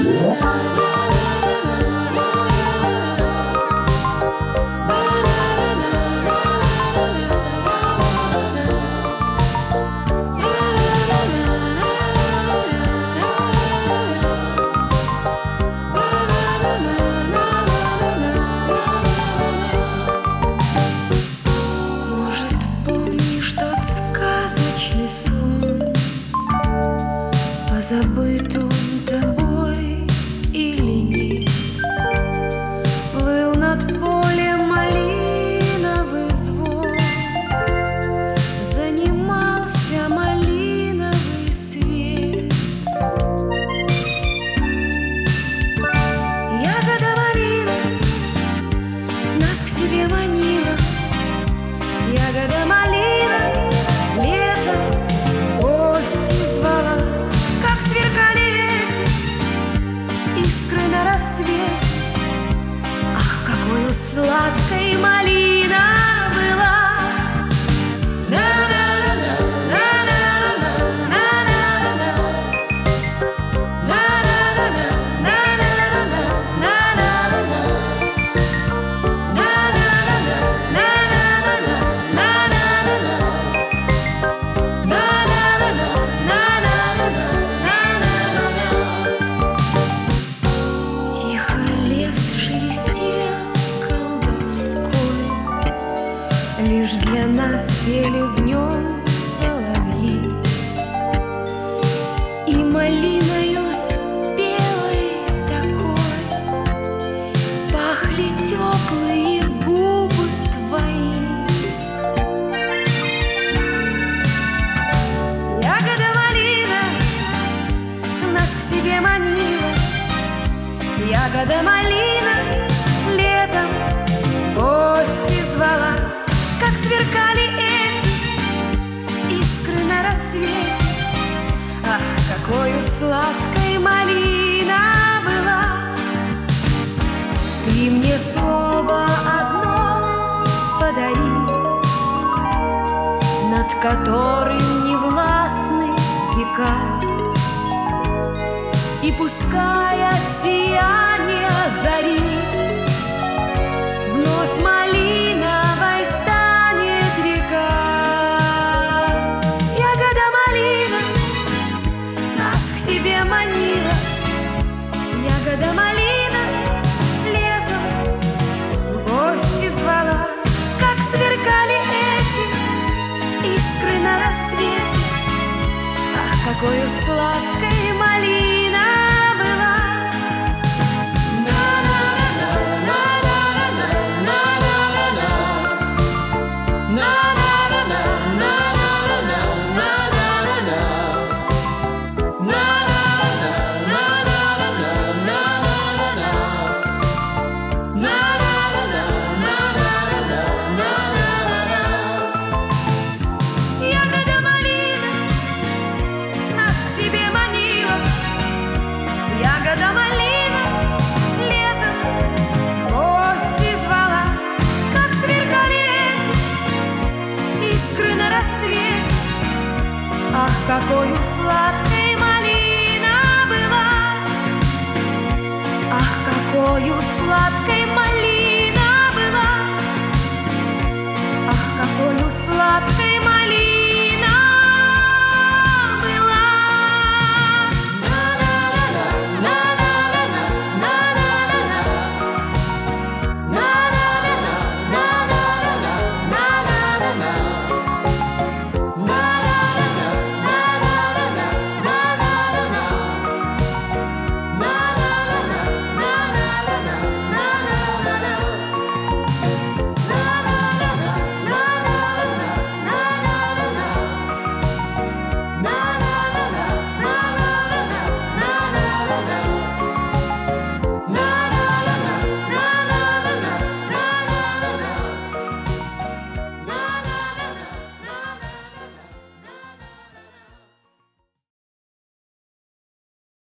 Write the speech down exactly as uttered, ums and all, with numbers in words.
Забыт он тобой или нет? Плыл над полем малиновый звон, занимался малиновый свет. Ягода малина нас к себе манила, ягода малина летом в гости звала. Сверкали эти искры на рассвете. Ах, какой сладкой малина была! Лишь для нас пели в нем соловьи, и малиною спелой такой пахли теплые губы твои. Ягода малина нас к себе манила, ягода малина летом в гости звала. Как сверкали эти искры на рассвете. Ах, какой сладкой малина была! Ты мне слово одно подари, над которым не властны века, и пускай от сияния зари вновь малиновой станет река. Ягода малина нас к себе манила, ягода малина летом в гости звала. Как сверкали эти искры на рассвете. Ах, какой сладкой малина была! Ягода малина летом в гости звала. Как сверкали эти искры на рассвете. Ах, какой сладкой малина была! Ах, какой сладкой